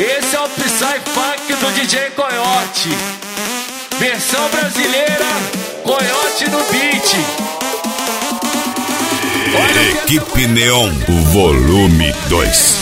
Esse é o Psy Funk do DJ Coyote. Versão brasileira, Coyote no beat. Equipe Neon, o volume 2.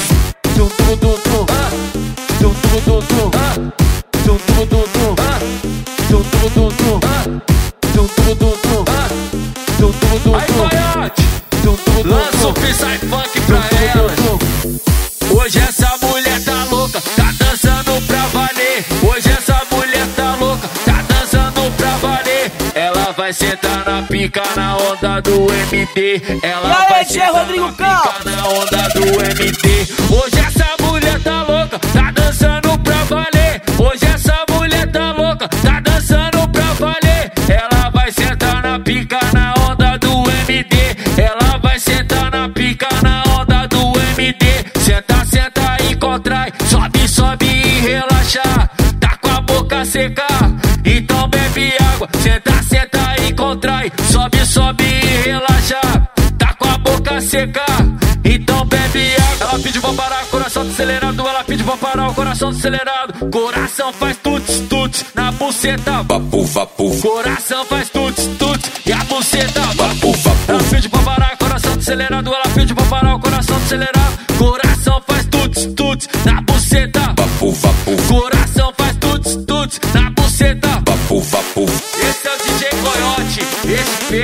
Aí, Coyote, lança o Psy Funk pra elas. Hoje essa mulher tá louca, tá dançando pra valer. Hoje essa mulher tá louca, tá dançando pra valer. Ela vai sentar na pica na onda do MD. Ela vai sentar na pica na onda do MD. Hoje essa mulher tá louca, tá dançando pra valer. Hoje essa mulher tá louca, tá dançando pra valer. Ela vai sentar na pica na onda do MD. Ela vai sentar na pica na onda do MD. Senta, senta e contrai, sobe, sobe e relaxa. Tá com a boca seca, então bebe água. Senta, senta e contrai, sobe, sobe e relaxa. Tá com a boca seca, então bebe água. Ela pediu pra parar, coração acelerado. Ela pediu pra parar, o coração acelerado. Coração faz tuts, tuts, na buceta, vapu, vapu. Coração faz tuts, tuts, e a buceta, vapu, vapu. Ela pediu pra parar, coração acelerado. Ela pediu pra parar, o coração acelerado. Coração faz tuts, tuts, na buceta, vapu, vapu. Coração faz tuts, tuts, na buceta, vapu, vapu. Esse é o DJ Coyote, SP,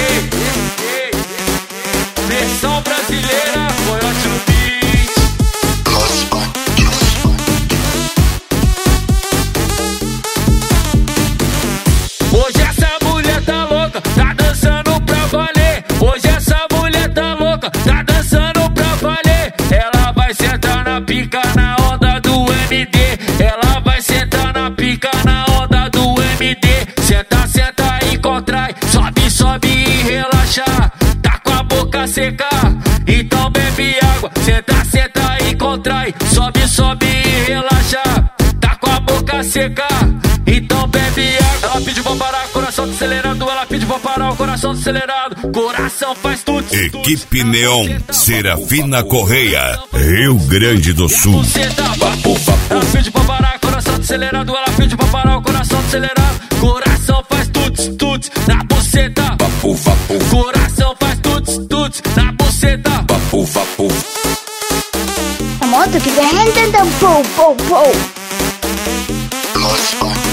versão brasileira, Coyote no beat. Hoje essa mulher tá louca, tá dançando pra valer. Hoje essa mulher tá louca, tá dançando pra valer. Ela vai sentar na pica na onda do MD. Ela vai sentar na pica na onda do MD. Senta, senta e contrai, sobe, sobe e relaxa. Tá com a boca seca, então bebe água. Senta, senta e contrai, sobe, sobe e relaxa. Tá com a boca seca, então bebe água. Ela pediu pra parar, coração acelerado. Ela pediu pra parar, o coração acelerado. Coração faz tudo. Equipe Neon, Serafina Correia, Rio Grande do Sul. Ela pediu pra parar, coração acelerado. Ela pediu pra parar, o coração acelerado. Coração faz tuts, tuts, na buceta, vapu, vapu. Coração faz tuts, tuts, na buceta, vapu, vapu. A moto que vem tentando pou, pou, pou.